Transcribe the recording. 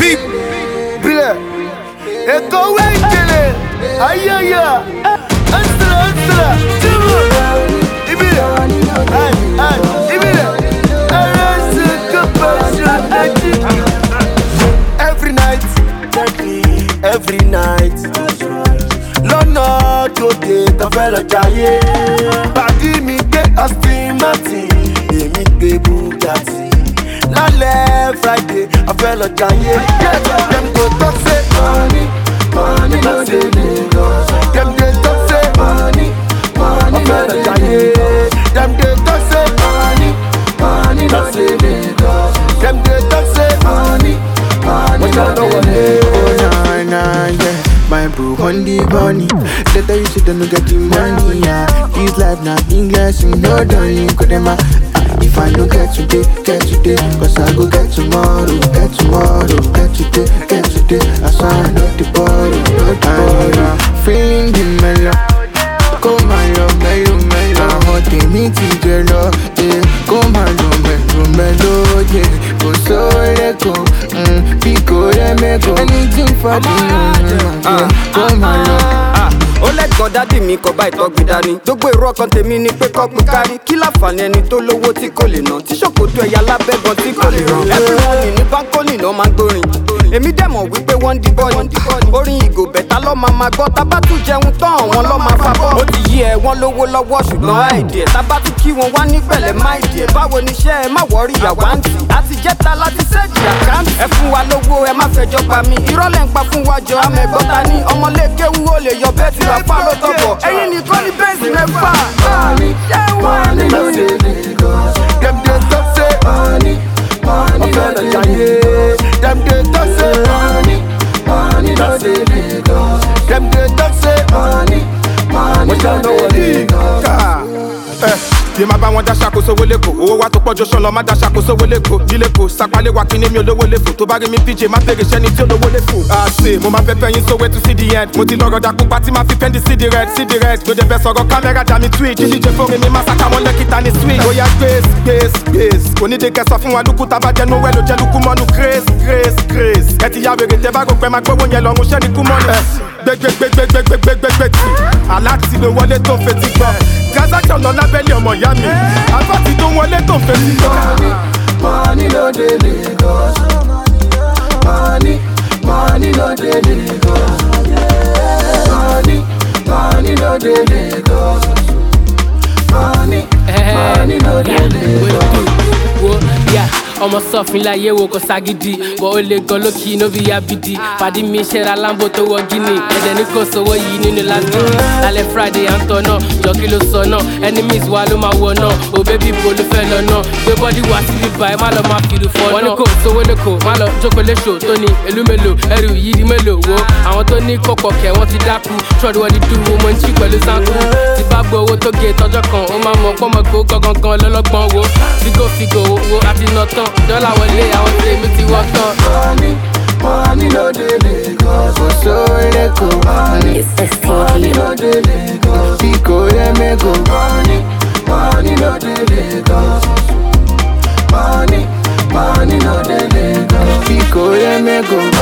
Big Bile Eko Wengele Ayaya Ansala Timu Ibile Ibile Every night Lọ́nà tó dé tafẹ́ lọ jayé Pàdí mi gbé Aston Martin Èmi gbé Bugatti Lálẹ́ Friday afẹ́ lọ jayé Dem go talk say money no dey Lagos Dem dey talk say money afẹ́ lọ jayé Dem dey talk say money no dey Lagos Dem dey talk say money my bro on the bunny. Later you sit down and get the money, yeah. This life not English, you know don't you could them if I don't get today, cause I go get tomorrow, get today, I sign up the borrow, feeling the mellow, come on, mellow, hot me to love, yeah, come on, mellow, yeah, go so let go, pico, let me go, anything for the come on, ó lẹ́gbọ́n dádì mi kọ́ bá ìtọ́gbìn dání gbogbo èrò ọkàn tèmi ni pé kọ́ pín kárí kí láǹfààní ẹni tó lówó tí kò lè ná tí ṣòkòtò ẹ̀yà lábẹ́gan tí kò lè rán everybody ní báńkólì náà máa ń gbórin èmi dẹ̀ mọ̀ wípé wọ́n ń di bọ́ọ̀lì orin ìgò bẹ̀tà lọ́ máa gbọ́ tábà tún jẹun tán àwọn lọ́ máa fa bọ́ ó ti yí ẹ wọ́n lówó lọ́wọ́ ṣùgbọ́n àìdí ẹ̀ tábà tún kí wọn wá ní pẹ̀lẹ́ má ìdí ẹ̀ báwo ni iṣẹ́ ẹ má wọ́rí àwáǹtì àti jẹ́ta láti ṣẹ́ẹ̀jì àkáǹtì ẹ fún wa lówó ẹ má fẹjọ́ pa mí ìrọ́lẹ̀ ń pa fún wa jọ amẹ́gbọ́ta ní ọmọlékéwú ó lè yọ bẹ́ẹ̀ tí apá ló tọ̀bọ̀ ẹ̀yin nìkan ní bẹ́ẹ̀sì mẹ́fà. Money no dey Lagos. Dem dey talk say money no dey Lagos. Dem dey talk say money no dey Lagos. Dem dey talk say money no dey Lagos. Bí ma bá wọn dá ṣàkóso wọlé kò owó wa tó pọ̀ jọ ṣọlọ má dá ṣàkóso wọlé kò nílé kò sàpálẹ̀ wa kí ni mi olówó lè fò tó bá rí mi PJ má bèrè iṣẹ́ ni tí olówó lè fò. àṣe mo máa fẹ́ fẹ́ yín sówé to see the end mo ti lọ́rọ̀ dàkú pa tí máa fi pẹ́ndì sí the red ló dé fẹ́ sọ̀rọ̀ kámẹ́rà dà mí tweet jíjíjẹ fóore mi máa sàkà wọn lẹ́kìtà ní sweet. bóyá grace onídìí sọ fún wa lukú tá a bá jẹnu wẹ́ ló jẹ́ lukú mọ́nu grace ẹ ti ya wèrè tẹ bá rò pé máa gbówó yẹn lọ́rùn ṣẹ́ ni kú mọ́nu. gbẹgbẹgbẹgbẹgbẹgbẹgbẹ tí aláàtì ló wọlé tó ń fetí gbọ́ transaction lọ lábẹ́lẹ̀ ọmọ ìyá mi àbátì tó wọlé tó ń fetí gbọ́. Money no dey Lagos. Money no dey Lagos. Money no dey Lagos. Money no dey Lagos. ọmọ sọfin láyé wo kò ságídí bọ́ ó lè gan lókì inú bí abidi pàdé mi ṣẹ́ra lambo tó wọ gíní ẹ̀jẹ̀ ní kò sówó yìí nínú lásán lálẹ́ friday à ń tọ̀ náà jọ kí ló sọ náà enemies wa ló máa wọ náà ò bébí bo ló fẹ́ lọ náà gbé bọ́dí wá síbí báyìí má lọ máa fìlú fọ́ náà wọ́n ní kò sówó lẹ́kọ̀ọ́ má lọ jókòó léṣò tó ní èlú mélòó ẹrù yìí di mélòó wo àwọn tó ní kọ̀pọ̀ kẹ̀ wọ́n ti dákú ṣọ́ọ̀dù wọ́n ti dúró mo ń chí pẹ̀lú sáńkú ti bá gbọ́ owó tó gé tọjọ́ kan ó máa mọ̀ pọ́mọ̀gbó gangan lọ́lọ́gbọ́n wo fígò wo àti nà tán dọ́là wọlé àwọn tèmi ti wọ́ tán. Money no dey Lagos. go so let go, Money no dey Lagos. pico, let me go, Money no dey Lagos. Money no dey Lagos. pico, let me go.